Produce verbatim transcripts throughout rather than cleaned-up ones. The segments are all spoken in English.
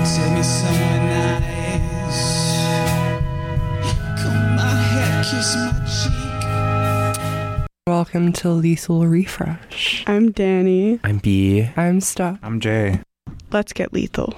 Take me somewhere nice. Comb my hair, kiss my cheek. Welcome to Lethal Refresh. I'm Danny. I'm B. I'm Stuff. I'm Jay. Let's get lethal.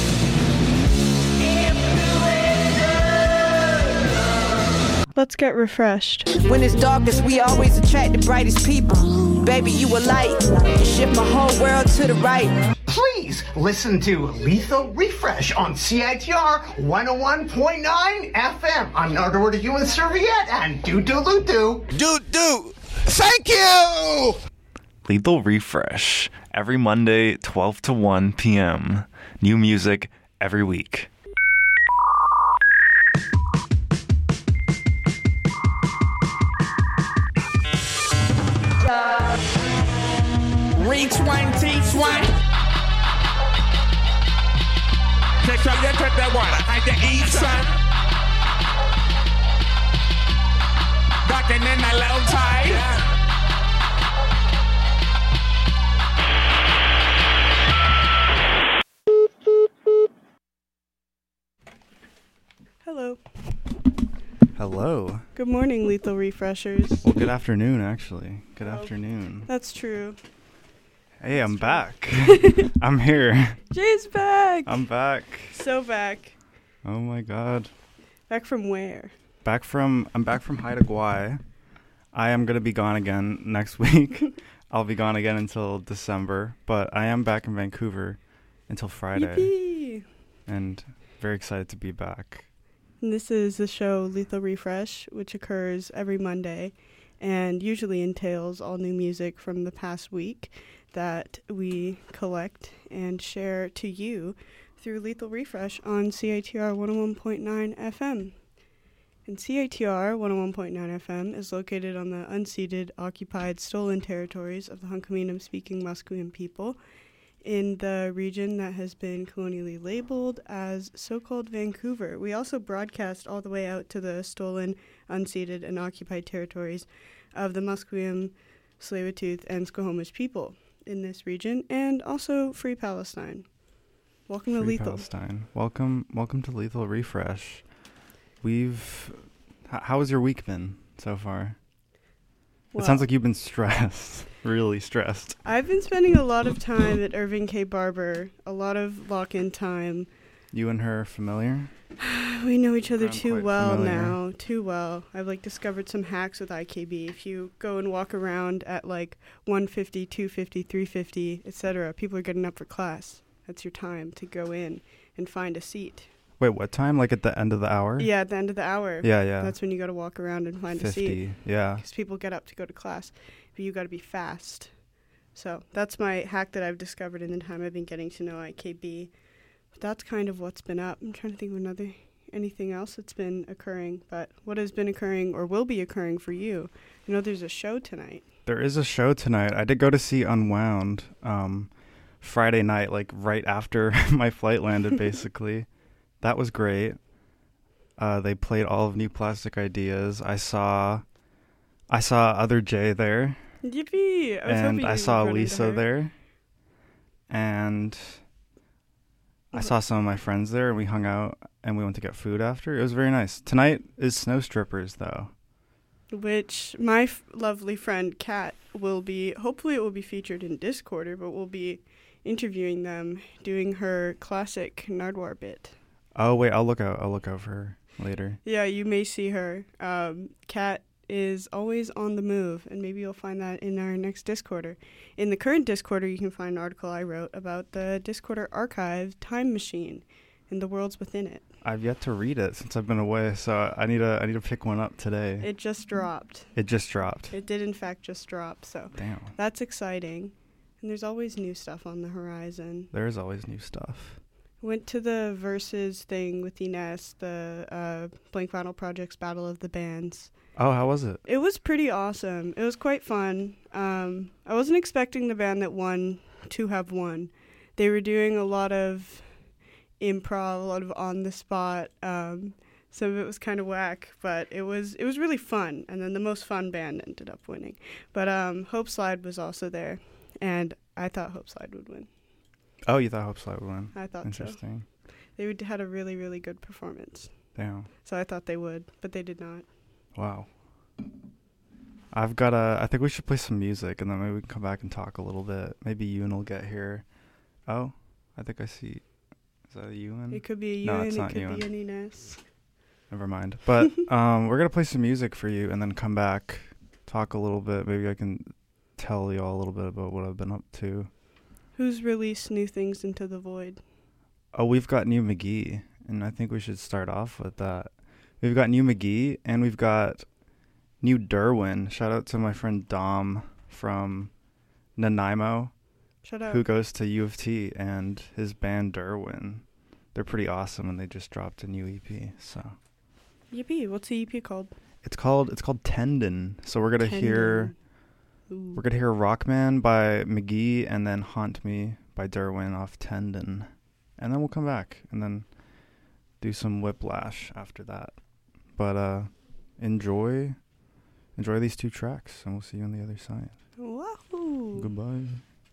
Let's get refreshed. When it's darkest, we always attract the brightest people. Baby, you a light. You shift my whole world to the right. Please listen to Lethal Refresh on C I T R one oh one point nine F M. I'm Nardwar Human Serviette and doo doo doo doo. Doo doo. Thank you. Lethal Refresh. Every Monday, twelve to one p.m. New music every week. Reach one, teach one. Take up your cut that water. I can eat son. Ducking in that little tide. Hello. Hello. Good morning, Lethal Refreshers. Well, good afternoon, actually. Good Oh. afternoon. That's true. Hey, I'm back. I'm here. Jay's back. I'm back. So back. Oh my god. Back from where? Back from, I'm back from Haida Gwaii. I am going to be gone again next week. I'll be gone again until December, but I am back in Vancouver until Friday. Yippee. And very excited to be back. And this is the show Lethal Refresh, which occurs every Monday and usually entails all new music from the past week that we collect and share to you through Lethal Refresh on C I T R one oh one point nine F M. And C I T R one oh one point nine F M is located on the unceded, occupied, stolen territories of the Hunkaminam-speaking Musqueam people in the region that has been colonially labeled as so-called Vancouver. We also broadcast all the way out to the stolen, unceded, and occupied territories of the Musqueam, Tsleil-Waututh, and Squamish people in this region, and also Free Palestine. Welcome to Free Lethal. Palestine. Welcome, welcome to Lethal Refresh. We've, h- how has your week been so far? Well, It sounds like you've been stressed, really stressed. I've been spending a lot of time at Irving K. Barber, a lot of lock-in time. You and her familiar? We know each other I'm too quite well familiar. now, too well. I've like discovered some hacks with I K B. If you go and walk around at like one fifty, two fifty, three fifty, et cetera, people are getting up for class. That's your time to go in and find a seat. Wait, what time? Like at the end of the hour? Yeah, at the end of the hour. Yeah, yeah. That's when you got to walk around and find a seat. fifty, yeah. Because people get up to go to class, but you got to be fast. So that's my hack that I've discovered in the time I've been getting to know I K B. But that's kind of what's been up. I'm trying to think of another anything else that's been occurring. But what has been occurring or will be occurring for you? I know there's a show tonight. There is a show tonight. I did go to see Unwound um, Friday night, like right after my flight landed, basically. That was great. Uh, they played all of New Plastic Ideas. I saw, I saw Other J there. Yippee! I was and hoping I you saw would run into Lisa her. there. And I saw some of my friends there, and we hung out, and we went to get food after. It was very nice. Tonight is Snow Strippers, though. Which my f- lovely friend Kat will be, hopefully it will be featured in Discorder, but we'll be interviewing them, doing her classic Nardwar bit. Oh, wait, I'll look out. I'll look out for her later. Yeah, you may see her. Um, Kat is always on the move, and maybe you'll find that in our next Discorder. In the current Discorder, you can find an article I wrote about the Discorder archive Time Machine and the worlds within it. I've yet to read it since I've been away, so I need to I need to pick one up today. It just dropped. It just dropped. It did, in fact, just drop, so Damn. that's exciting. And there's always new stuff on the horizon. There is always new stuff. Went to the Versus thing with Ines, the uh, Blank Vinyl Project's Battle of the Bands. Oh, how was it? It was pretty awesome. It was quite fun. Um, I wasn't expecting the band that won to have won. They were doing a lot of improv, a lot of on the spot. Um, some of it was kind of whack, but it was it was really fun. And then the most fun band ended up winning. But um, Hope Slide was also there, and I thought Hope Slide would win. Oh, you thought Hope Slide would win. I thought Interesting. so. They would, had a really, really good performance. Damn. So I thought they would, but they did not. Wow. I've got a. I think we should play some music, and then maybe we can come back and talk a little bit. Maybe Ewan will get here. Oh, I think I see. Is that a Ewan? It could be a No, Ewan, it's it not could Ewan. be an Ines. Never mind. But um, we're gonna play some music for you, and then come back, talk a little bit. Maybe I can tell y'all a little bit about what I've been up to. Who's released new things into the void? Oh, we've got New McGee, and I think we should start off with that. We've got New McGee, and we've got New Derwin. Shout out to my friend Dom from Nanaimo, Shut up. who goes to U of T, and his band Derwin. They're pretty awesome, and they just dropped a new E P. So Yippee. What's the E P called? it's called it's called Tendon. So we're gonna hear Ooh. we're gonna hear Rockman by McGee, and then Haunt Me by Derwin off Tendon, and then we'll come back and then do some Whiplash after that. But uh, enjoy enjoy these two tracks, and we'll see you on the other side. Wahoo. Goodbye.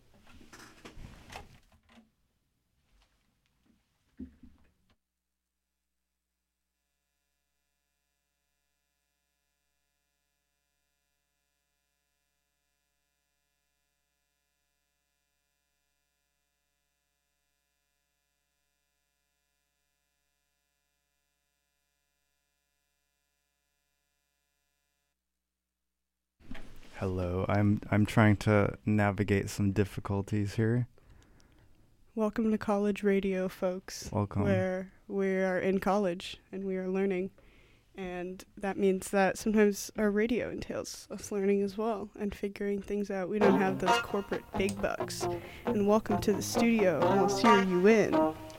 Hello. I'm I'm trying to navigate some difficulties here. Welcome to college radio, folks. Welcome. Where we are in college and we are learning. And that means that sometimes our radio entails us learning as well and figuring things out. We don't have those corporate big bucks. And welcome to the studio. We'll steer you in.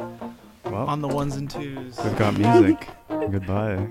Well, On the ones and twos. we've got music. Goodbye.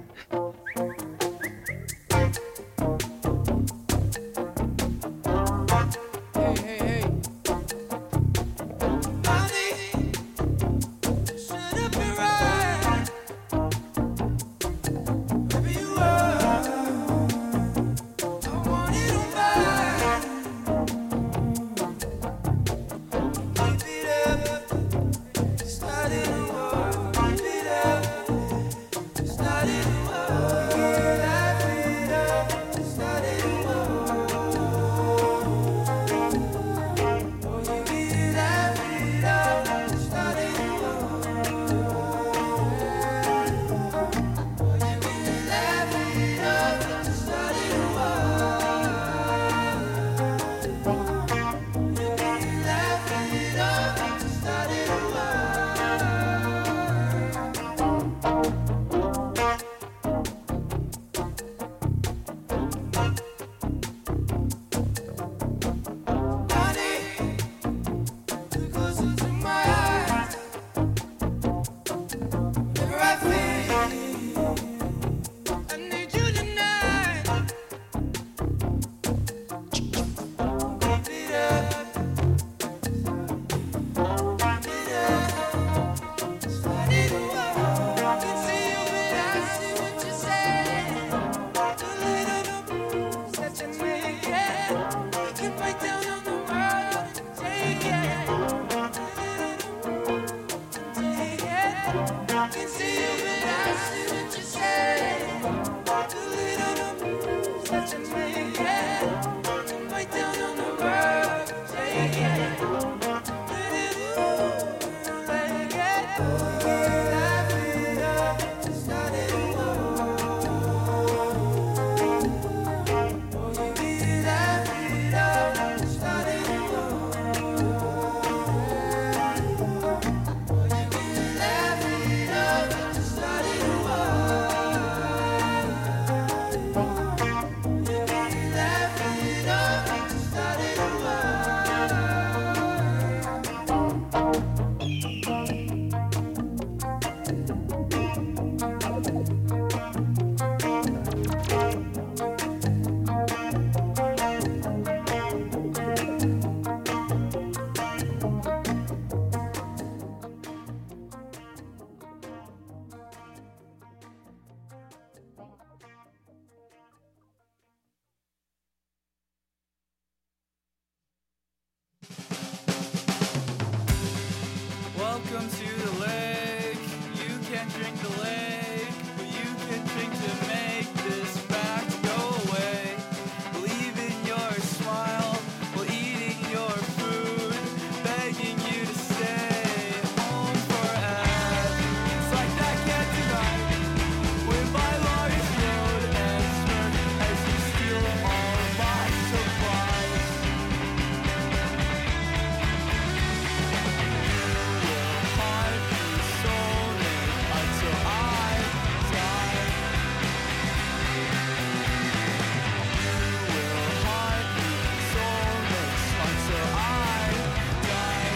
Welcome to the lake. can't drink the lake, but you can drink to make this fact go away. Believe in your smile while eating your food, begging you to stay home forever. It's like that cat tonight, went by Laurie's Road and smirk as you steal all my supplies. Will haunt me soulmate until I die. You will haunt me soulmates until I die.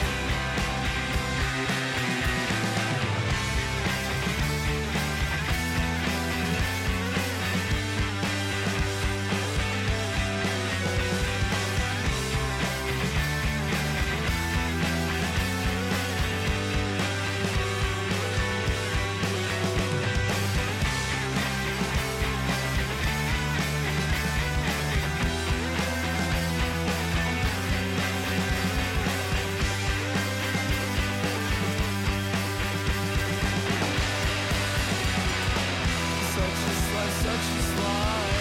Such a slut, such a slut.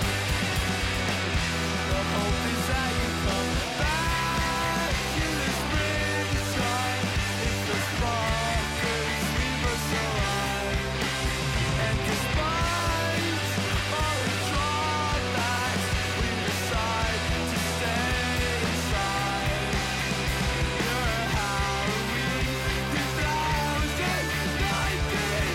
The hope is that you come back to the springtime. If the sparkers leave us alive, and despite all the drawbacks, we decide to stay inside. Your Halloween twenty nineteen.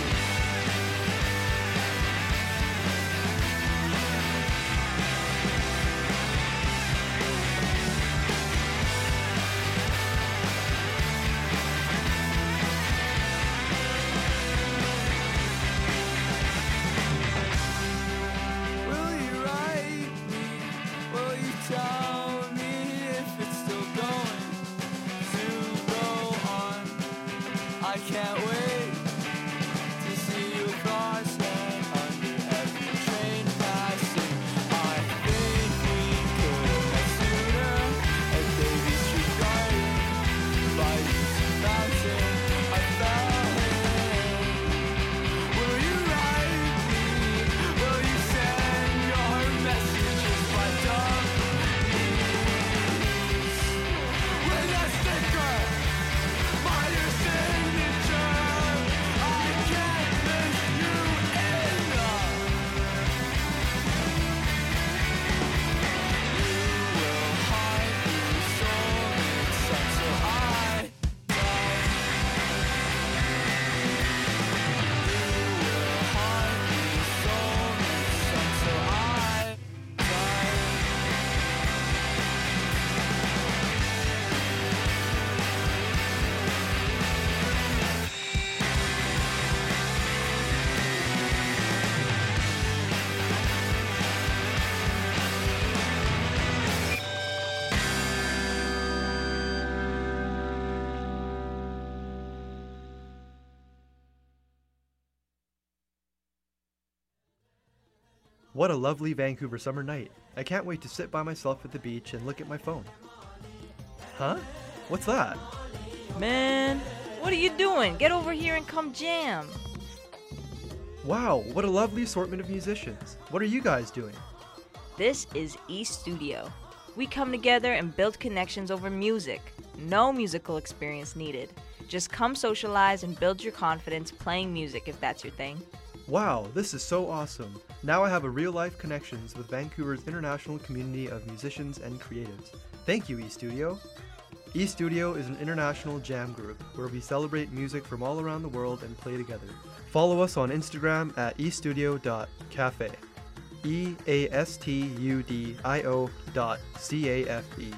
Will you write me? Will you tell me if it's still going to go on? I can't wait to see you crossing under every train passing. I think we could have sooner at Davy Street Garden by Easy Fountain. I fell in. Will you write me? Will you send your messages by dummies? With a sticker by your signature, I can't miss you enough. You will haunt me soulmates until I die. You will haunt me soulmates until I die. What a lovely Vancouver summer night. I can't wait to sit by myself at the beach and look at my phone. Huh? What's that? Man, what are you doing? Get over here and come jam. Wow, what a lovely assortment of musicians. What are you guys doing? This is E Studio. We come together and build connections over music. No musical experience needed. Just come socialize and build your confidence playing music if that's your thing. Wow, this is so awesome. Now I have a real-life connections with Vancouver's international community of musicians and creatives. Thank you, eStudio. eStudio is an international jam group where we celebrate music from all around the world and play together. Follow us on Instagram at estudio dot cafe. E A S T U D I O dot C A F E.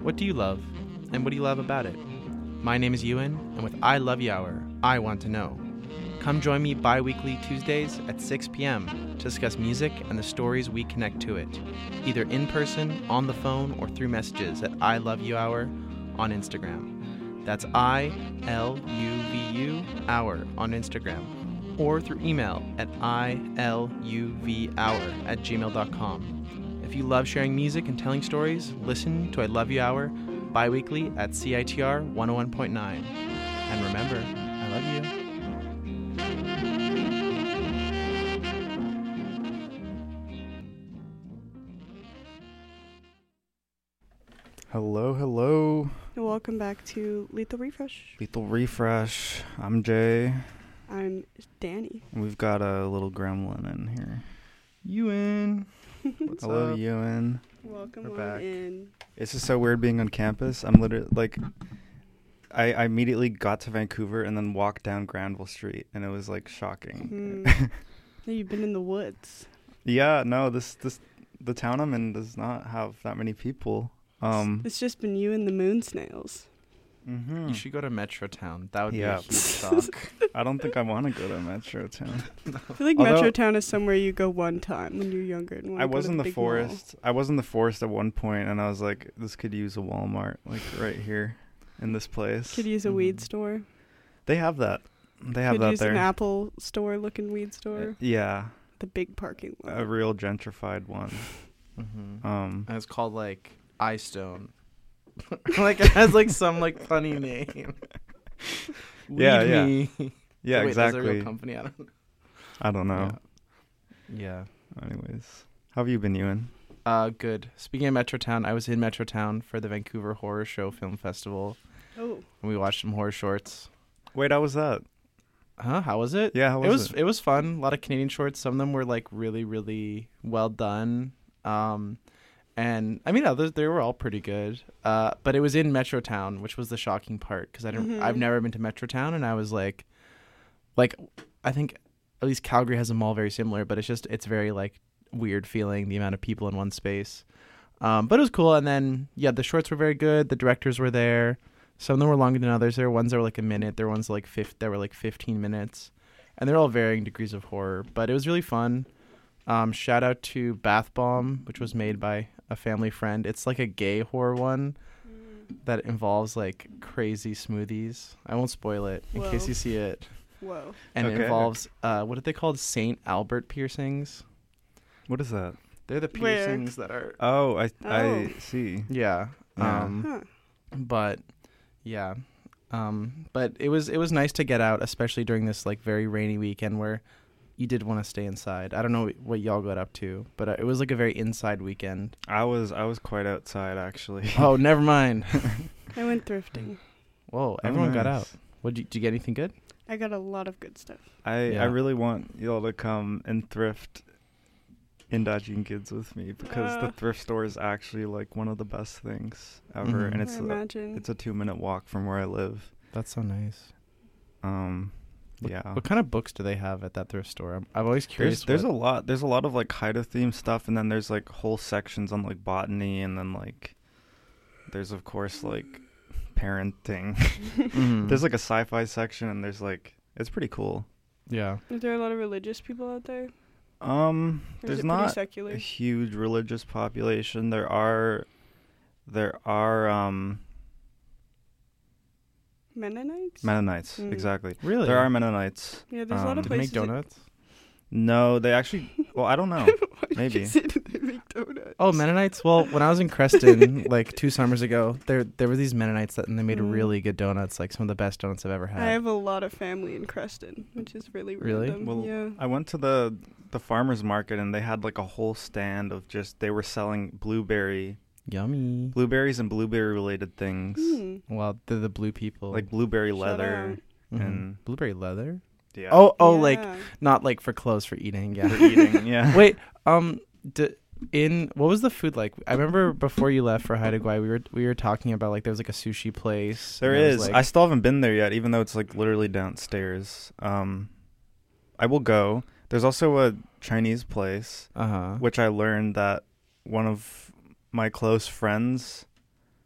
What do you love? And what do you love about it? My name is Ewan, and with I Love You Hour, I want to know. Come join me bi-weekly Tuesdays at six p.m. to discuss music and the stories we connect to it, either in person, on the phone, or through messages at I Love You Hour on Instagram. That's I L U V U Hour on Instagram, or through email at I L U V hour at gmail dot com. If you love sharing music and telling stories, listen to I Love You Hour bi-weekly at C I T R one oh one point nine. And remember, I love you. Hello, hello. Welcome back to Lethal Refresh. Lethal Refresh. I'm Jay. I'm Danny. We've got a little gremlin in here. Ewan. What's Hello, up? Ewan. Welcome We're on back. in. It's just so weird being on campus. I'm literally like, I, I immediately got to Vancouver and then walked down Granville Street, and it was like shocking. Mm. You've been in the woods. Yeah, no, this this the town I'm in does not have that many people. Um, It's just been you and the moon snails. mm-hmm. You should go to Metrotown. That would Yeah. be a huge shock. I don't think I want to go to Metro Town. I feel like Although- Metrotown is somewhere you go one time when you're younger. And wanna I go was to in the big mall. forest. I was in the forest at one point, and I was like, "This could use a Walmart, like right here, in this place." Could use a weed store. They have that. They have Could that use there. an Apple store looking weed store. Yeah, The big parking lot. a real gentrified one. Mm-hmm. Um, And it's called like iStone. Like it has like some like funny name. Yeah, Weed yeah. Me. yeah, Wait, that's a exactly. real company. I don't know. I don't know. Yeah. Anyways, how have you been, Ewan? Uh, good. Speaking of Metrotown, I was in Metrotown for the Vancouver Horror Show Film Festival. Oh. And we watched some horror shorts. Wait, how was that? Huh? How was it? Yeah, how it was was it? it was fun. A lot of Canadian shorts. Some of them were like really, really well done. Um, and I mean, others they were all pretty good. Uh, but it was in Metrotown, which was the shocking part because I don't. Mhm. I've never been to Metrotown, and I was like, like, I think at least Calgary has a mall very similar, but it's just it's very like weird feeling the amount of people in one space. Um, but it was cool. And then yeah, the shorts were very good. The directors were there. Some of them were longer than others. There were ones that were like a minute. There were ones like fif- that were like fifteen minutes, and they're all varying degrees of horror. But it was really fun. Um, shout out to Bath Bomb, which was made by a family friend. It's like a gay horror one that involves like crazy smoothies. I won't spoil it in Whoa. case you see it. Whoa. And Okay. it involves uh, what are they called? Saint Albert piercings. What is that? They're the Where? piercings that are. Oh, I Oh. I see. Yeah. Yeah. Um, Huh. but yeah. Um, but it was it was nice to get out, especially during this like very rainy weekend where you did want to stay inside. I don't know what y'all got up to, but uh, it was like a very inside weekend. I was I was quite outside actually. Oh, never mind. I went thrifting. Whoa, Oh, everyone got nice. out. What did you, did you get anything good? I got a lot of good stuff. I Yeah. I really want y'all to come and thrift Indagine Kids with me because Uh. the thrift store is actually like one of the best things ever, Mhm. and I it's a, imagine. it's a two minute walk from where I live. That's so nice. Um, What, yeah. What kind of books do they have at that thrift store? I'm, I'm always curious. There's there's what- a lot there's a lot of like Haida themed stuff, and then there's like whole sections on like botany, and then like there's of course like parenting. Mhm. There's like a sci-fi section, and there's like it's pretty cool. yeah. Is there a lot of religious people out there? Um, Or is there's it pretty not secular? a huge religious population. There are, there are um Mennonites? Mennonites. Mm. Exactly. Really? There are Mennonites. Yeah, there's a lot Um, of Did they make places that- donuts? No, they actually. Well, I don't know. Why did Maybe. you say that they make donuts? Oh, Mennonites. Well, when I was in Creston, like two summers ago, there there were these Mennonites that and they made Mm. really good donuts, like some of the best donuts I've ever had. I have a lot of family in Creston, which is really Really? random. Well, yeah. I went to the the farmers market, and they had like a whole stand of just they were selling blueberry, Yummy. blueberries and blueberry related things, Mm. Well, they're the blue people. like blueberry Shout leather Mhm. and blueberry leather. yeah. Oh, oh, like Yeah. not like for clothes for eating. Yeah. for eating. Yeah. Wait. Um. D- in what was the food like? I remember before you left for Haida Gwaii, we were we were talking about like there was like a sushi place. There and it was, is. like- I still haven't been there yet, even though it's like literally downstairs. Um, I will go. There's also a Chinese place, Uh-huh. which I learned that one of my close friends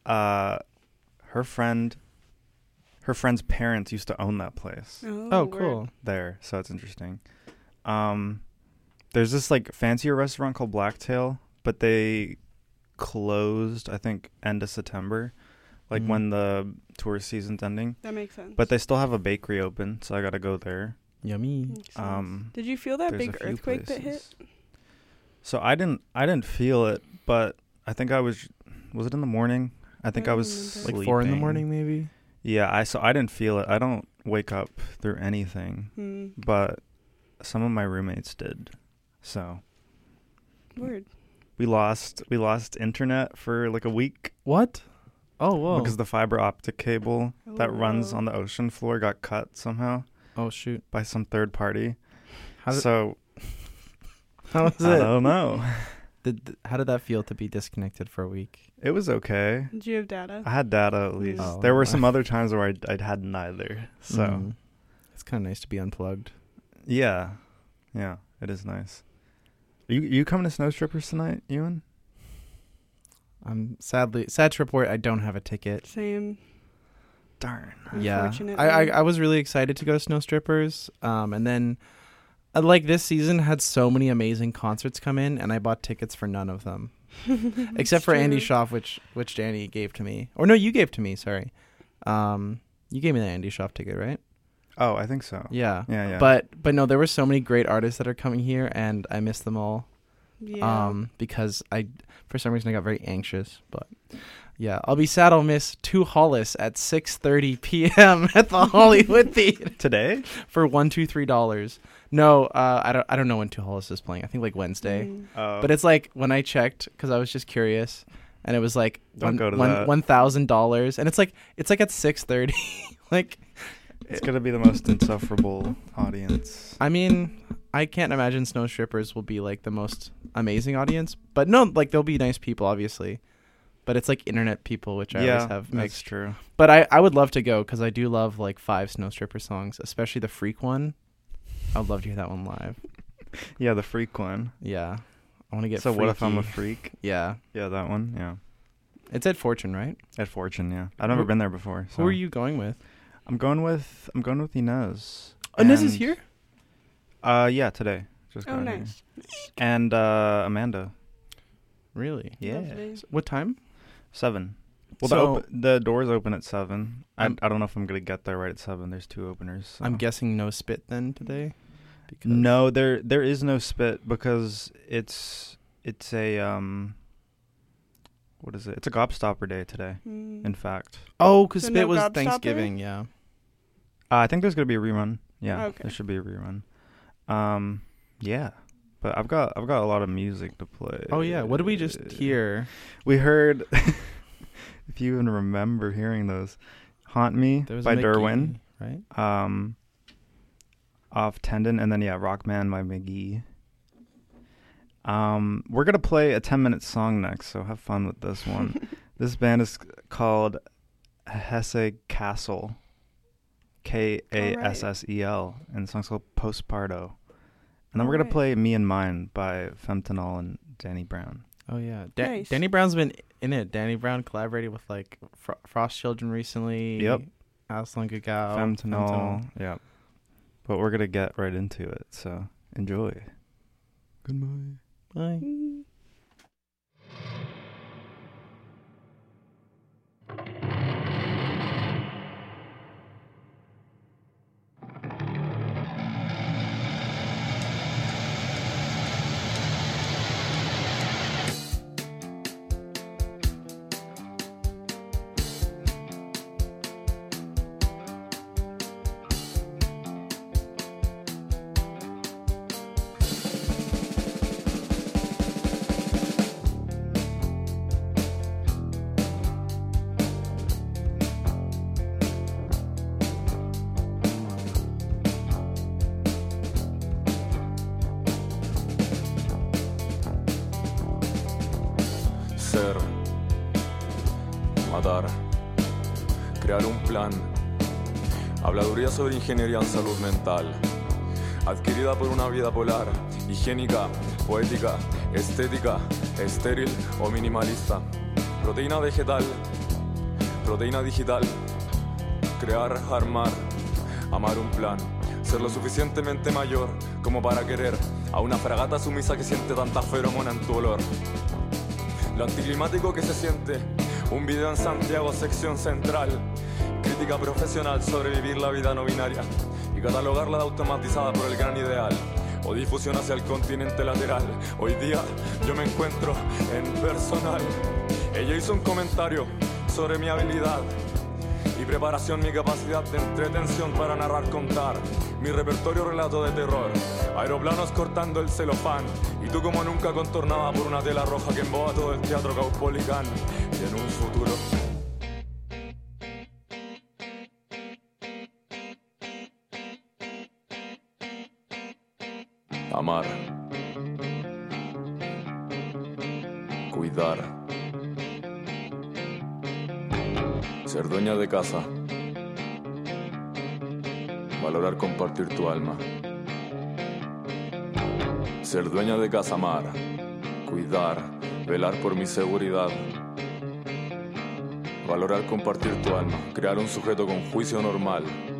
uh, her friend, her friend's parents used to own that place. Oh, Oh, word. cool. There, so it's interesting. Um, there's this like fancier restaurant called Blacktail, but they closed, I think, end of September, like Mhm. when the tourist season's ending. That makes sense. But they still have a bakery open, so I gotta go there. Yummy. Makes sense. Um, Did you feel that there's a big few earthquake that hit? places. So I didn't, I didn't feel it, but I think I was, was it in the morning? I think I I don't was remember. sleeping. Like four in the morning, maybe. Yeah, I so I didn't feel it. I don't wake up through anything, Hmm. but some of my roommates did. So Word. we lost we lost internet for like a week What? Oh, whoa. because the fiber optic cable that runs Oh. on the ocean floor got cut somehow oh, shoot. by some third party. How did, So how was I it? don't know. Did, how did that feel to be disconnected for a week? It was okay. Did you have data? I had data at least. Oh, there were wow. some other times where I'd, I'd had neither. So Mm. It's kind of nice to be unplugged. yeah, yeah, it is nice. You you coming to Snow Strippers tonight, Ewan? I'm sadly sad to report I don't have a ticket. Same. Darn. Yeah, Unfortunately. I, I I was really excited to go to Snow Strippers, um, and then uh, like this season had so many amazing concerts come in, and I bought tickets for none of them, except for Andy Schaaf, which which Danny gave to me, or no, you gave to me. Sorry, um, you gave me the Andy Schaaf ticket, right? Oh, I think so. Yeah, Yeah, yeah. But but no, there were so many great artists that are coming here, and I missed them all. Yeah. Um, because I, for some reason, I got very anxious. But yeah, I'll be sad I'll miss Two Hollis at six thirty p.m. at the Hollywood Theater Today for one, two, three dollars. No, uh, I don't. I don't know when Two Hollis is playing. I think like Wednesday. Mm. Oh. But it's like when I checked because I was just curious, and it was like Don't one, go to one, that. one thousand dollars, and it's like it's like at six thirty. Like, it's gonna be the most insufferable audience. I mean, I can't imagine Snow Strippers will be like the most amazing audience, but no, like they'll be nice people, obviously. But it's like internet people, which I yeah, always have that's mixed. true. But I, I would love to go because I do love like five Snow Stripper songs, especially the Freak one. I would love to hear that one live. Yeah, the freak one. Yeah, I want to get. So what if I'm a freaky. freak? Yeah, Yeah, that one. Yeah, it's at Fortune, right? at Fortune. Yeah, I've never Who- been there before. So. Who are you going with? I'm going with I'm going with Inez. Oh, Inez is And- here. Uh, yeah, today. Just Oh, got here. nice. And uh, Amanda. Really? Yeah. Lovely. What time? Seven. Well, So- the, op- the doors open at seven. I I'm- I don't know if I'm gonna get there right at seven. There's two openers. so. I'm guessing no spit then today. Because No, there there is no spit because it's it's a um. What is it? It's a Gobstopper day today. Mm. In fact, Oh, because So spit no was Gobstopper? Thanksgiving. Yeah. uh, I think there's gonna be a rerun. Yeah, Okay. there should be a rerun. Um, yeah, but I've got I've got a lot of music to play. Oh yeah. What did we just hear? We heard, if you even remember hearing those, "Haunt Me" There was by Mickey, Derwin, right? um, off Tendon, and then yeah, "Rockman" by McGee. Um, we're gonna play a ten minute song next, so have fun with this one. This band is called Hesse Castle, K A S S E L, and the song's called Postparto. And then we're gonna Alright. play "Me and Mine" by Fentanyl and Danny Brown. Oh yeah. Da- Nice. Danny Brown's been in it. Danny Brown collaborated with like Fro- Frost Children recently. Yep. Aslan Gagao. Fentanyl, yeah. But we're gonna get right into it, so enjoy. Goodbye. Bye. Mm. Ser, matar, crear un plan, habladuría sobre ingeniería en salud mental, adquirida por una vida polar, higiénica, poética, estética, estéril o minimalista, proteína vegetal, proteína digital. Crear, armar, amar un plan. Ser lo suficientemente mayor como para querer a una fragata sumisa que siente tanta feromona en tu olor. Lo anticlimático que se siente, un video en Santiago, sección central. Crítica profesional sobre vivir la vida no binaria y catalogarla de automatizada por el gran ideal o difusión hacia el continente lateral. Hoy día yo me encuentro en personal. Ella hizo un comentario sobre mi habilidad y preparación, mi capacidad de entretención para narrar, contar mi repertorio relato de terror. Aeroplanos cortando el celofán y tú como nunca contornada por una tela roja que emboba todo el teatro caupolicán. Y en un futuro amar, cuidar, ser dueña de casa, valorar compartir tu alma. Ser dueña de casa, amar, cuidar, velar por mi seguridad, valorar compartir tu alma, crear un sujeto con juicio normal.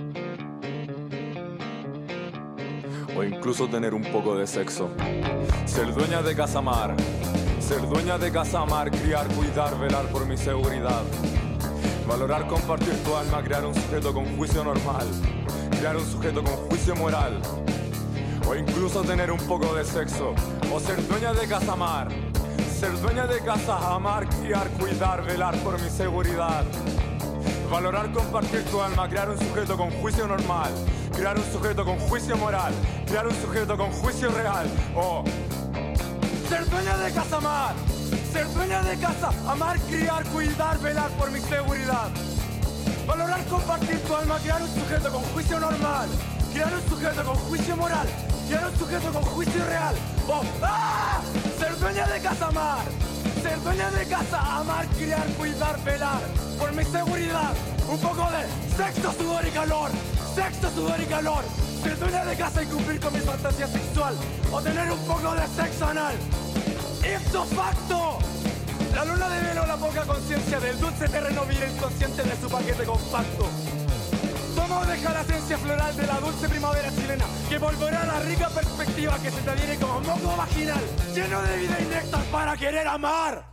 O incluso tener un poco de sexo. Ser dueña de casa, amar. Ser dueña de casa, amar, criar, cuidar, velar por mi seguridad. Valorar, compartir tu alma, crear un sujeto con juicio normal. Crear un sujeto con juicio moral. O incluso tener un poco de sexo. O ser dueña de casa, amar. Ser dueña de casa, amar, criar, cuidar, velar por mi seguridad. Valorar, compartir tu alma, crear un sujeto con juicio normal. Crear un sujeto con juicio moral, crear un sujeto con juicio real. O ser dueña de casa, amar. Ser dueña de casa, amar, criar, cuidar, velar por mi seguridad. Valorar, compartir tu alma, crear un sujeto con juicio normal. Crear un sujeto con juicio moral, crear un sujeto con juicio real. O ¡ah! Ser dueña de casa, amar. Ser dueña de casa, amar, criar, cuidar, velar por mi seguridad. Un poco de sexo, sudor y calor. Sexo, sudor y calor. Ser dueña de casa y cumplir con mi fantasía sexual. O tener un poco de sexo anal. ¡Ipso facto! La luna develó la poca conciencia del dulce terreno viril inconsciente de su paquete compacto. Toma o deja la esencia floral de la dulce primavera chilena, que volverá a la rica perspectiva que se te adhiere como moco vaginal, lleno de vida y néctar para querer amar.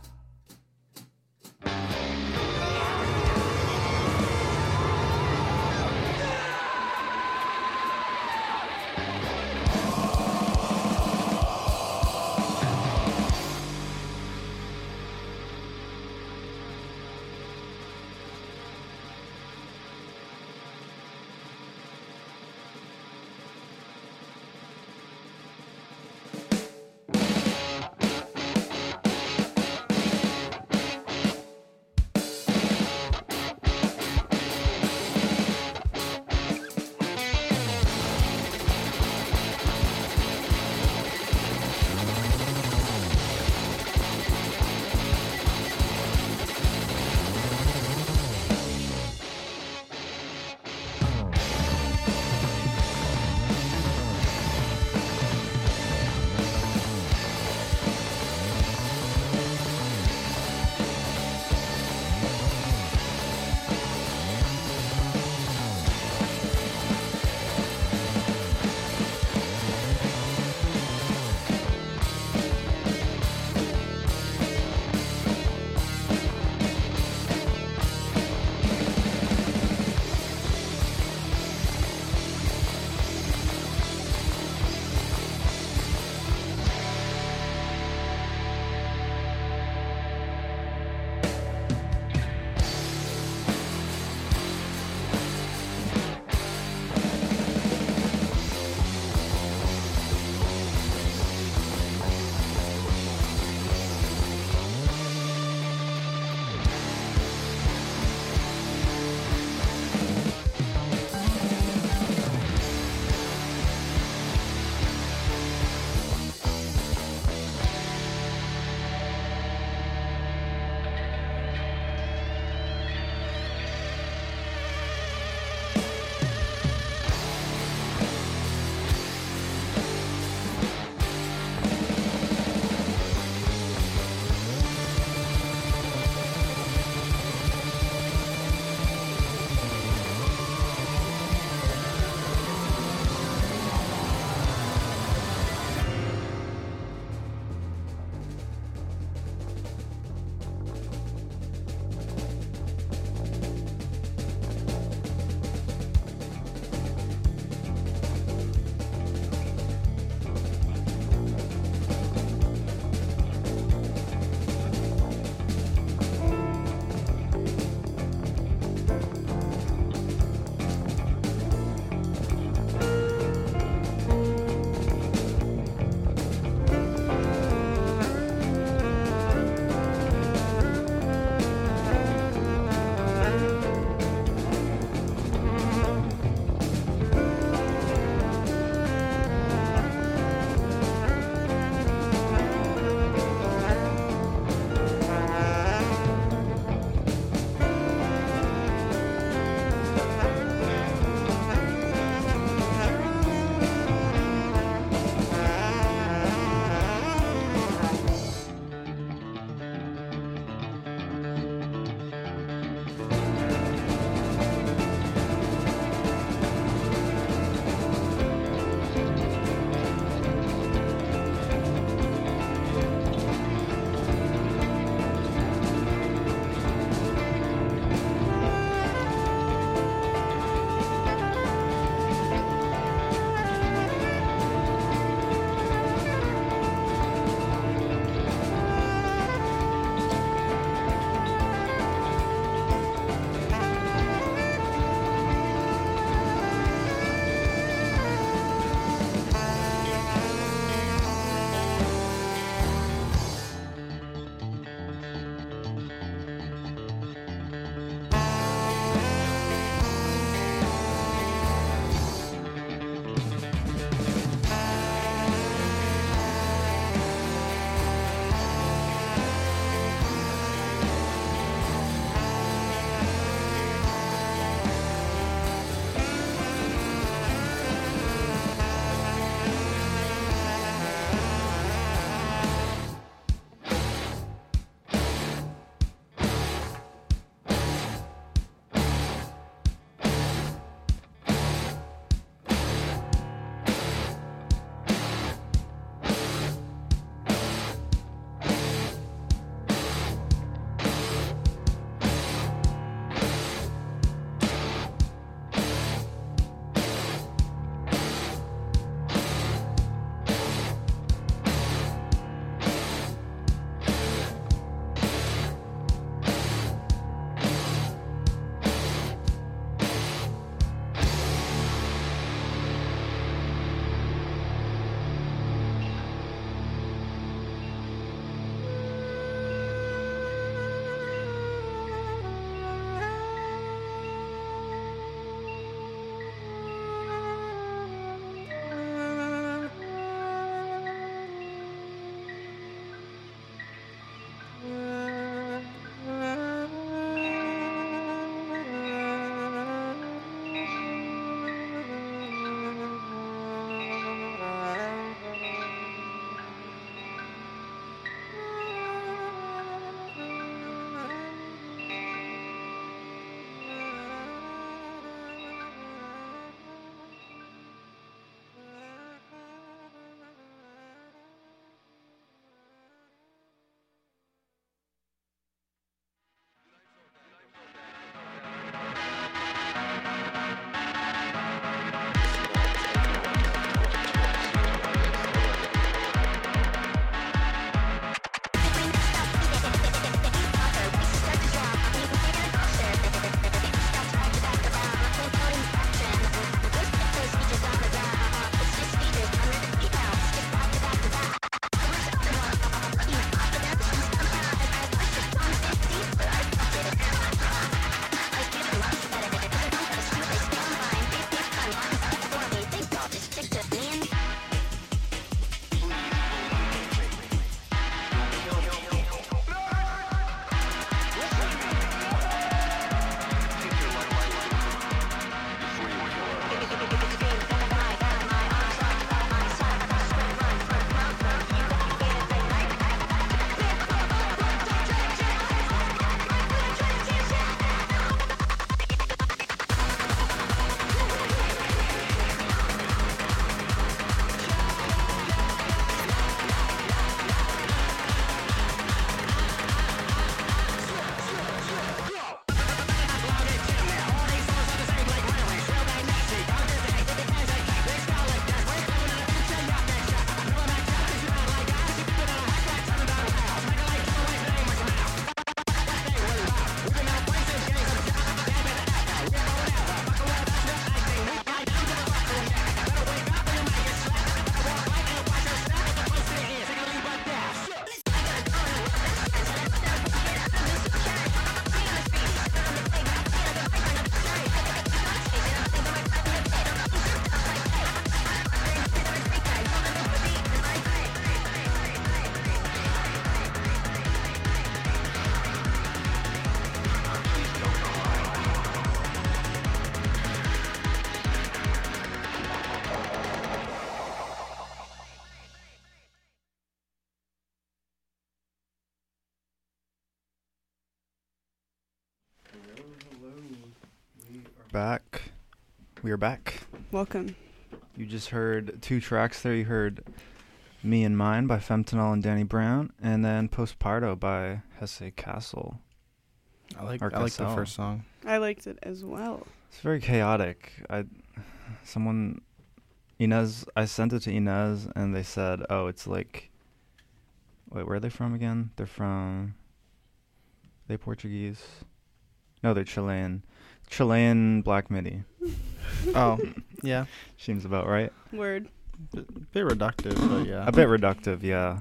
back. We are back. Welcome. You just heard two tracks there. You heard Me and Mine by Femtanol and Danny Brown, and then Postparto by Hesse Castle. I like Or I like the Cassell. first song. I liked it as well. It's very chaotic. I, someone, Inez, I sent it to Inez, and they said, "Oh, it's like." Wait, where are they from again? They're from. Are they Portuguese? No, they're Chilean. Chilean Black MIDI. Oh, yeah. Seems about right. Word. B- bit reductive, but yeah. A bit reductive, yeah.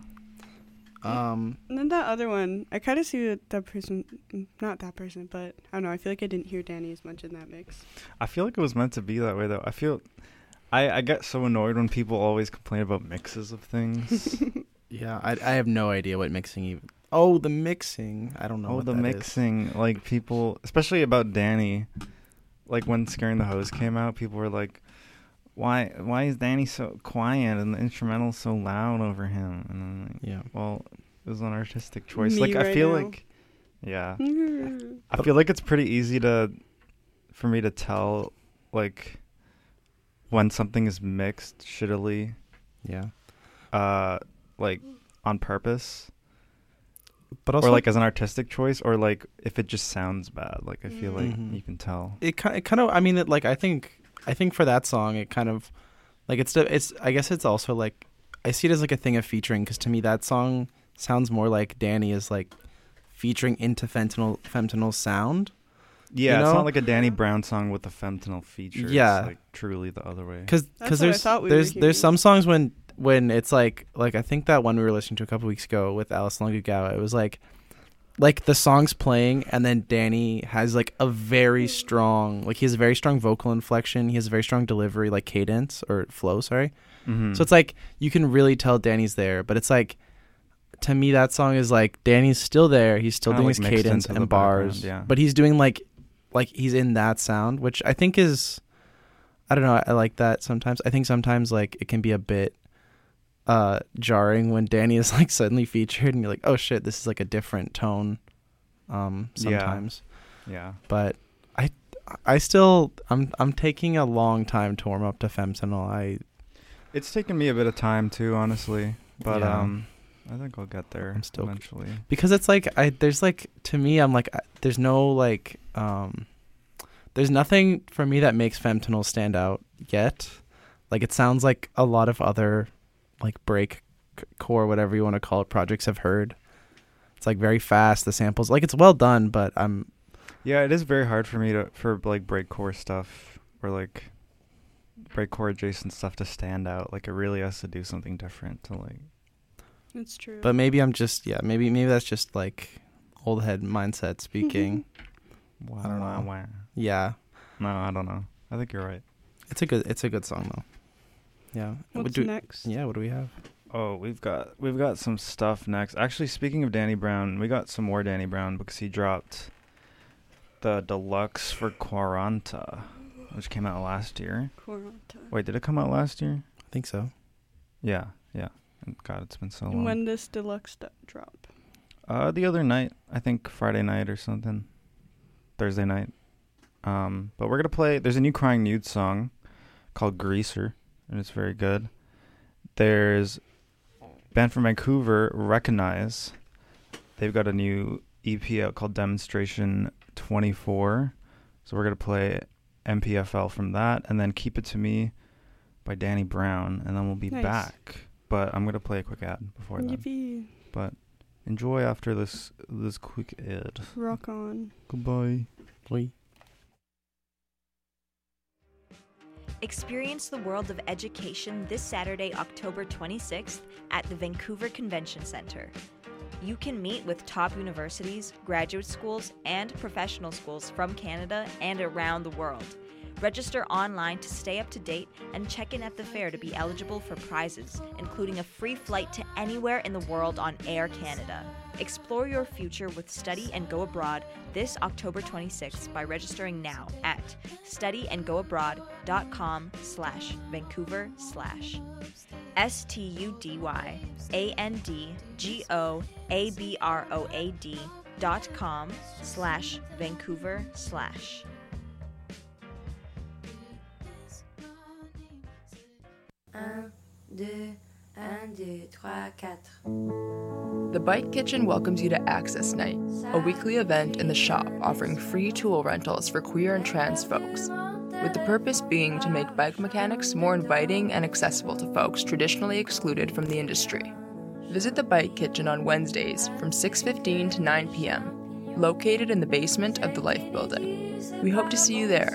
Um, And then that other one, I kind of see that, that person, not that person, but I don't know. I feel like I didn't hear Danny as much in that mix. I feel like it was meant to be that way, though. I feel, I, I get so annoyed when people always complain about mixes of things. yeah, I I have no idea what mixing even. Oh, the mixing. I don't know. Oh, what the that is. mixing, like people, especially about Danny. Like when Scaring the Hose came out, people were like, "Why, why is Danny so quiet and the instrumental so loud over him?" And I'm like, yeah, well, it was an artistic choice. Me like I right feel now. like, yeah, I feel like it's pretty easy to, for me to tell, like, when something is mixed shittily. Yeah. Uh, like on purpose. But also, or like as an artistic choice, or like if it just sounds bad. Like I feel like Mhm. you can tell. It kind, it kind of. I mean, it, like I think, I think for that song, it kind of, like it's, the- it's. I guess it's also like, I see it as like a thing of featuring, because to me that song sounds more like Danny is like featuring into Fentanyl, Fentanyl's sound. Yeah, you it's know? not like a Danny Brown song with a fentanyl feature. Yeah. It's like truly the other way. Because That's what I there's thought we were there's hearing. there's some songs when when it's like like I think that one we were listening to a couple weeks ago with Alice Longugawa, it was like like the song's playing and then Danny has like a very strong, like he has a very strong vocal inflection, he has a very strong delivery, like cadence or flow, sorry. Mhm. So it's like you can really tell Danny's there, but it's like, to me that song is like Danny's still there, he's still Kinda doing like his mixed cadence into the and bars, background, yeah. but he's doing like like he's in that sound, which I think is, I don't know, I, I like that sometimes. I think sometimes like it can be a bit uh jarring when Danny is like suddenly featured and you're like, oh shit, this is like a different tone um Yeah. sometimes. Yeah. But I I still I'm I'm taking a long time to warm up to Femtanol. I It's taken me a bit of time too, honestly. But Yeah. um I think I'll get there I'm still eventually. because it's like I there's like to me I'm like I, there's no like um there's nothing for me that makes Femtanol stand out yet. Like it sounds like a lot of other like break c- core, whatever you want to call it, projects I've heard. It's like very fast, the samples, like it's well done, but I'm Yeah, it is very hard for me to for like breakcore stuff or like breakcore adjacent stuff to stand out. Like it really has to do something different to like. It's true. but maybe I'm just yeah, maybe maybe that's just like old head mindset speaking. I don't know. Wow. Yeah. No, I don't know. I think you're right. It's a good it's a good song though. Yeah. What What's do- next? Yeah, what do we have? Oh, we've got we've got some stuff next. Actually, speaking of Danny Brown, we got some more Danny Brown because he dropped the deluxe for Quaranta, which came out last year. Quaranta. Wait, did it come out last year? I think so. Yeah, yeah. And God, it's been so And long. when does Deluxe st- drop? Uh, the other night, I think Friday night or something, Thursday night. Um, but we're gonna play. There's a new Crying Nude song called Greaser, and it's very good. There's a band from Vancouver, Recognize. They've got a new E P out called Demonstration twenty-four. So we're gonna play M P F L from that, and then Keep It To Me by Danny Brown, and then we'll be Nice. back. But I'm gonna play a quick ad before that. Yippee. But enjoy after this this quick ad. Rock on. Goodbye. Bye. Experience the world of education this Saturday, October twenty-sixth at the Vancouver Convention Centre. You can meet with top universities, graduate schools, and professional schools from Canada and around the world. Register online to stay up to date and check in at the fair to be eligible for prizes, including a free flight to anywhere in the world on Air Canada. Explore your future with Study and Go Abroad this October twenty-sixth by registering now at studyandgoabroad.com slash Vancouver slash S-T-U-D-Y-A-N-D-G-O-A-B-R-O-A-D dot com slash Vancouver slash The Bike Kitchen welcomes you to Access Night, a weekly event in the shop offering free tool rentals for queer and trans folks, with the purpose being to make bike mechanics more inviting and accessible to folks traditionally excluded from the industry. Visit the Bike Kitchen on Wednesdays from six fifteen to nine p.m., located in the basement of the Life Building. We hope to see you there.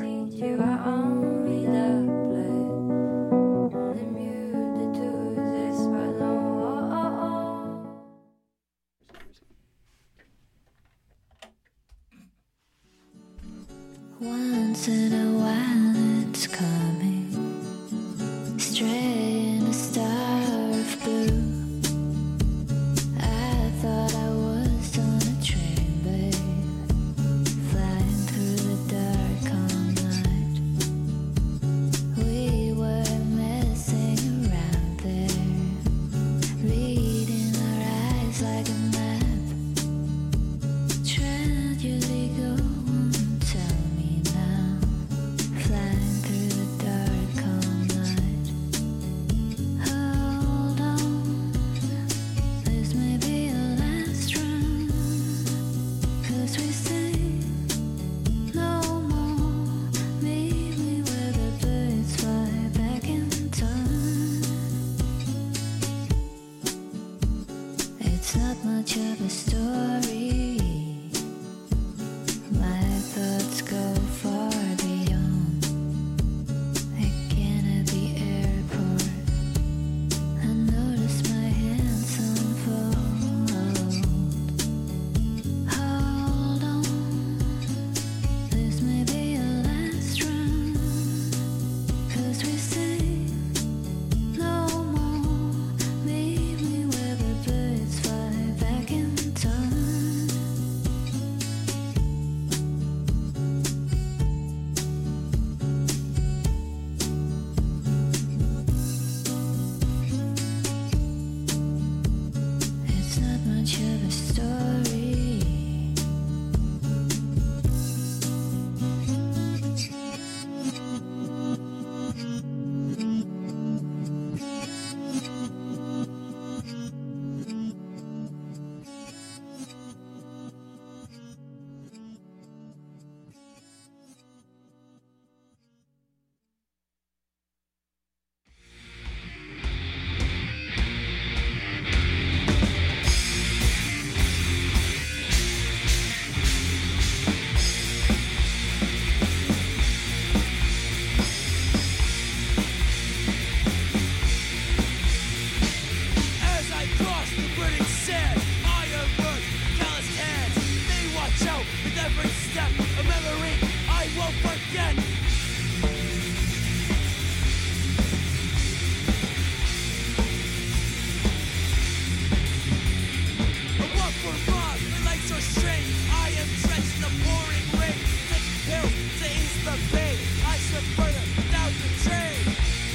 Once in a while it's coming, stray in a star of blue. I thought I was on a train, babe, flying through the dark all night. We were messing around there, reading our eyes like a map. Tragedy go on, tell me now, flying through the dark all night. Hold on, this may be our last run, 'cause we say no more. Meet me where the birds fly back in time. It's not much of a story. My thoughts go far beyond. Again at the airport, I notice my hands unfold. Hold on, this may be our last run, 'cause we say no more. Meet me where the birds fly back in time. It's not much of a story. As I cross the burning sand, iron work, calloused hands, they watch out with every step, a memory I won't forget. I walk for miles, my legs are strained, I am drenched in the pouring rain, taking pills to ease the pain, I slip further down the train.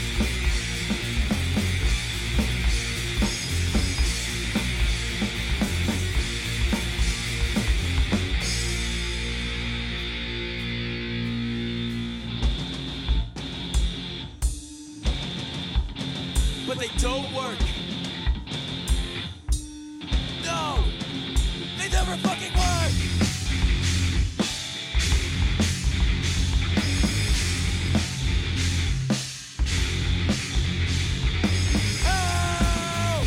But they don't work. No, they never fucking work. Help!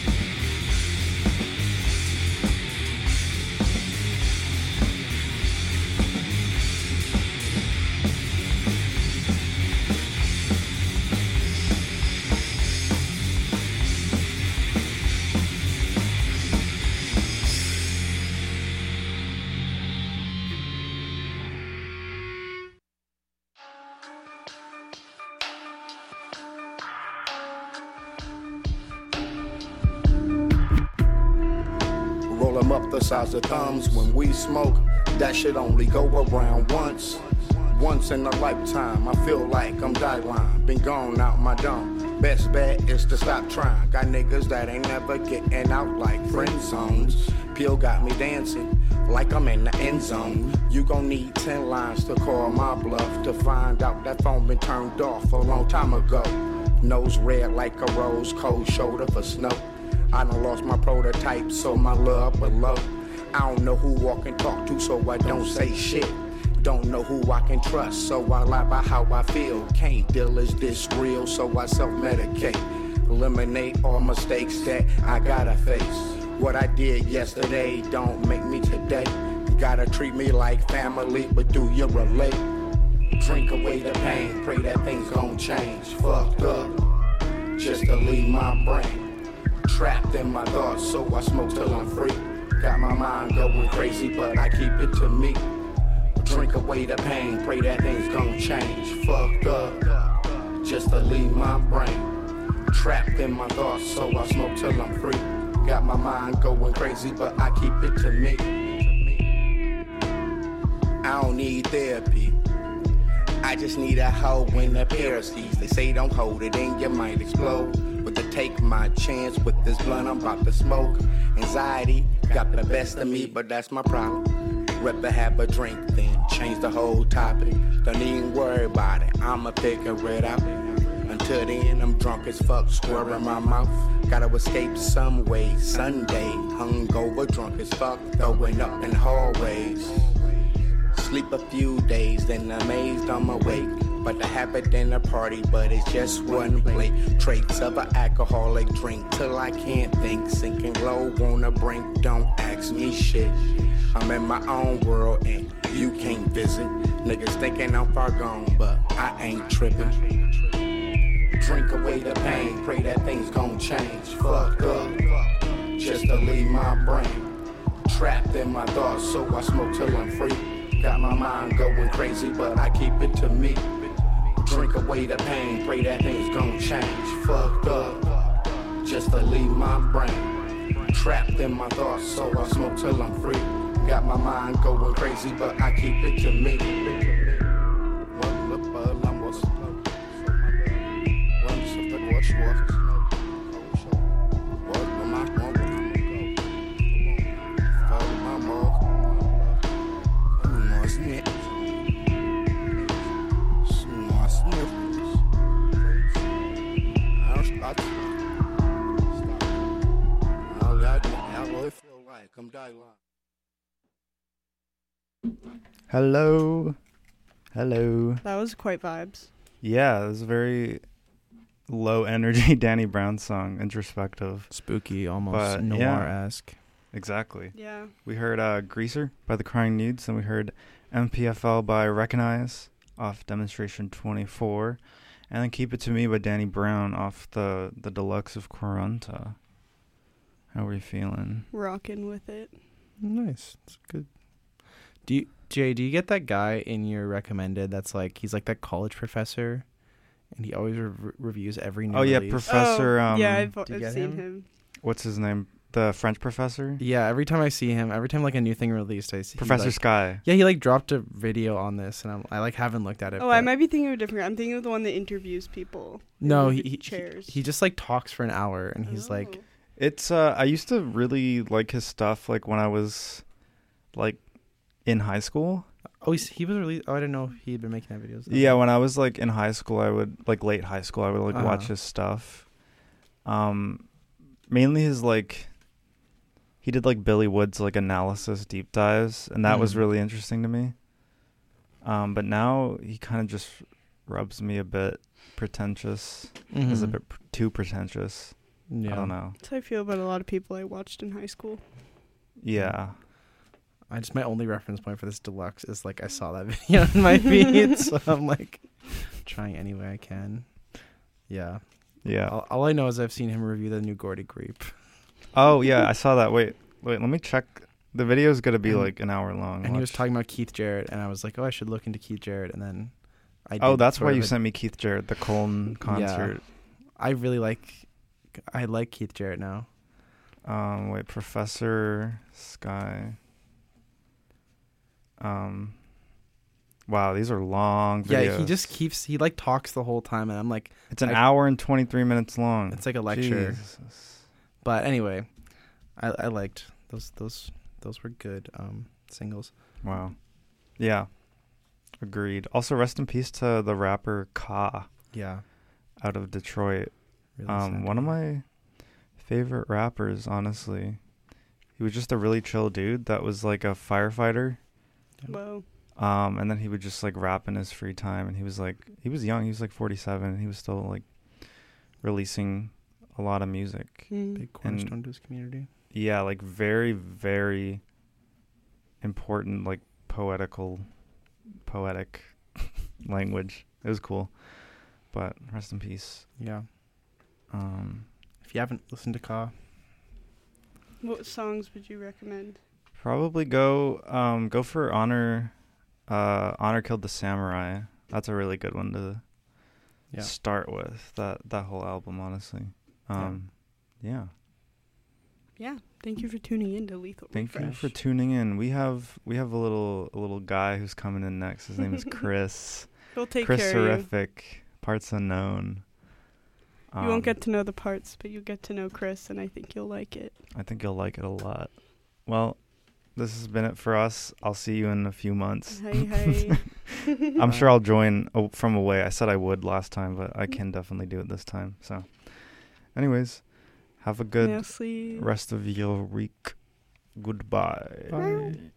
Roll 'em up the size of thumbs when we smoke. That shit only go around once. Once in a lifetime, I feel like I'm die-line. Been gone out my dome. Best bet is to stop trying. Got niggas that ain't never getting out like friend zones. Peel got me dancing like I'm in the end zone. You gon' need ten lines to call my bluff to find out that phone been turned off a long time ago. Nose red like a rose, cold shoulder for snow. I done lost my prototype, so my love below. I don't know who I can talk to, so I don't say shit. Don't know who I can trust, so I lie about how I feel. Can't deal, is this real, so I self-medicate. Eliminate all mistakes that I gotta face. What I did yesterday don't make me today. Gotta treat me like family, but do you relate? Drink away the pain, pray that things gon' change. Fucked up, just to leave my brain. Trapped in my thoughts, so I smoke till I'm free. Got my mind going crazy, but I keep it to me. Drink away the pain, pray that things gon' change. Fucked up, just to leave my brain. Trapped in my thoughts, so I smoke till I'm free. Got my mind going crazy, but I keep it to me. I don't need therapy. I just need a hoe in a pair of skis. They say don't hold it in, you might explode. But to take my chance with this blunt I'm about to smoke. Anxiety got the best of me, but that's my problem. Rather have a drink than change the whole topic. Don't even worry about it, I'ma figure it out. Until then, I'm drunk as fuck, square in my mouth. Gotta escape some way. Sunday, hungover, drunk as fuck, throwing up in hallways. Sleep a few days, then amazed I'm awake. But the habit in a party, but it's just one plate. Traits of an alcoholic drink till I can't think. Sinking low on the brink, don't ask me shit. I'm in my own world and you can't visit. Niggas thinking I'm far gone, but I ain't tripping. Drink away the pain, pray that things gon' change. Fucked up, just to leave my brain. Trapped in my thoughts, so I smoke till I'm free. Got my mind going crazy, but I keep it to me. Drink away the pain, pray that things gon' change. Fucked up, just to leave my brain. Trapped in my thoughts, so I smoke till I'm free. Got my mind going crazy, but I keep it to me. Hello. Hello. That was quite vibes. Yeah, it was a very low energy Danny Brown song, introspective. Spooky, almost But, noir-esque. Yeah, exactly. Yeah. We heard uh, Greaser by the Crying Nudes, and we heard M P F L by Recognize off Demonstration twenty-four, and then Keep It To Me by Danny Brown off the, the deluxe of Quaranta. How are we feeling? Rocking with it. Nice. It's good. Do you, Jay, do you get that guy in your recommended that's like, he's like that college professor, and he always re- reviews every new Oh, yeah, release? Professor... Oh, um, yeah, I've, Do you I've get seen him? him. What's his name? The French professor? Yeah, every time I see him, every time like a new thing released, I see Professor he, like, Sky. Yeah, he like dropped a video on this, and I'm, I like haven't looked at it. Oh, but I might be thinking of a different. I'm thinking of the one that interviews people. No, in he the he, chairs. he he just like talks for an hour, and he's Oh. like, It's, uh, I used to really like his stuff, like, when I was, like, in high school. oh, he's, he was released. Oh, I didn't know he had been making that videos. Yeah, when I was, like, in high school, I would, like, late high school, I would, like, watch Uh-huh. his stuff. Um, mainly his, like, he did, like, Billy Wood's, like, analysis deep dives, and that was Mm. really interesting to me. Um, but now he kind of just rubs me a bit pretentious. Is a Mhm. bit pr- too pretentious. Yeah. I don't know. That's how I feel about a lot of people I watched in high school. Yeah. I just my only reference point for this deluxe is like I saw that video in my feed, so I'm like trying any way I can. Yeah. Yeah. All, all I know is I've seen him review the new Gordy Creep. Oh, yeah, I saw that. Wait, wait, let me check. The video is going to be, And- like, an hour long. And he was Watch. talking about Keith Jarrett, and I was like, oh, I should look into Keith Jarrett, and then I Oh, did that's sort why of you a- sent me Keith Jarrett, the Colton concert. Yeah. I really like, I like Keith Jarrett now. Um, wait, Professor Sky. Um, wow, these are long videos. Yeah, he just keeps, he like talks the whole time, and I'm like. It's an I- hour and twenty-three minutes long. It's like a lecture. Jesus. But anyway, I I liked those those those were good um singles. Wow. Yeah. Agreed. Also, rest in peace to the rapper Ka. Yeah. out of Detroit. Really um, sad one to of hear. my favorite rappers, honestly. He was just a really chill dude that was like a firefighter. Whoa. Um, and then he would just like rap in his free time, and he was like, he was young, he was like forty-seven, and he was still like releasing a lot of music. Mm. Big cornerstone to his community. Yeah, like very, very important, like poetical, poetic language. It was cool, but rest in peace. Yeah. Um, if you haven't listened to Ka, What songs would you recommend? probably go, um, go for Honor. Uh, Honor Killed the Samurai. That's a really good one to Yeah. start with. That that whole album, honestly. Um, yeah. Yeah. Thank you for tuning in to Lethal Thank you Refresh. for tuning in. We have we have a little a little guy who's coming in next. His name is Chris. He'll take Chris care of you. Terrific. Parts unknown. You won't get to know the parts, but you get to know Chris, and I think you'll like it. I think you'll like it a lot. Well, this has been it for us. I'll see you in a few months. Hey, hey. I'm sure I'll join uh, from away. I said I would last time, but I can definitely do it this time. So, anyways, have a good Merci. rest of your week. Goodbye. Bye.